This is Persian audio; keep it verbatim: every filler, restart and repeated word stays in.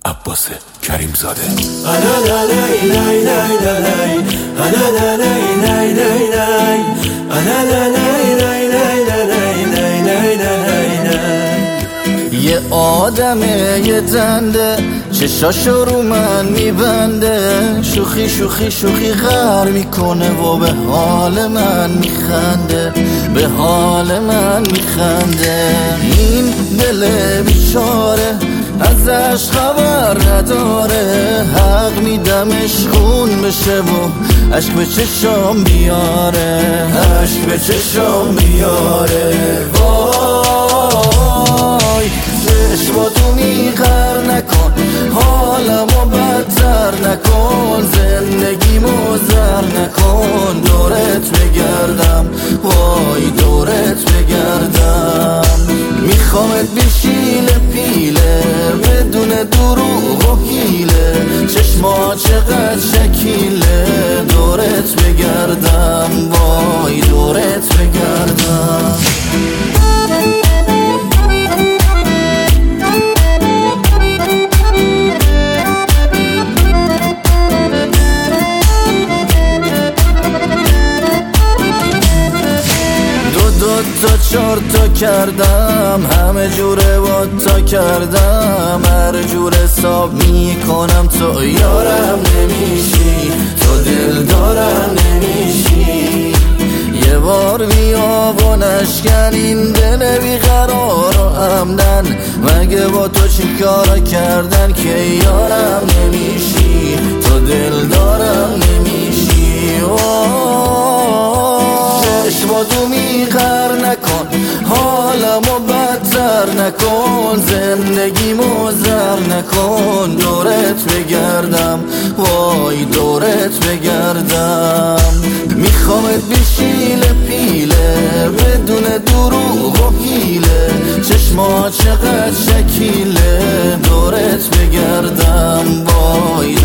عباس کریم زاده. یه آدمه یه دنده چشاشو رو من میبنده، شوخی شوخی شوخی غر میکنه و به حال من میخنده، به حال من میخنده. این دل بیچاره ازش خبر نداره، حق میدمش خون بشه و عشق به چشام بیاره، عشق به چشام بیاره. وای چشماتو میغر نکن، حالمو بدتر نکن، زندگیمو زر نکن، دورت بگردم وای دورت بگردم. میخوامت بیشیله پیله بدون دروغ و حیله، چشما چقدر شکیله، دورت بگردم وای دورت بگردم. دو تا چار تا کردم، همه جوره با تا کردم، هر جور حساب میکنم تو یارم نمیشی، تو دل دارم نمیشی. یه بار بیا و نشکن این دل بیقرار و همدن، مگه با تو چی کارا کردن که یارم نمیشی، تو دل دارم نمیشی. چشماتو میغر نکن، حالمو بدتر نکن، زندگیمو زر نکن، دورت بگردم وای دورت بگردم. میخوامت بیشیله پیله بدون دروغ و حیله، چشما چقدر شکیله، دورت بگردم وای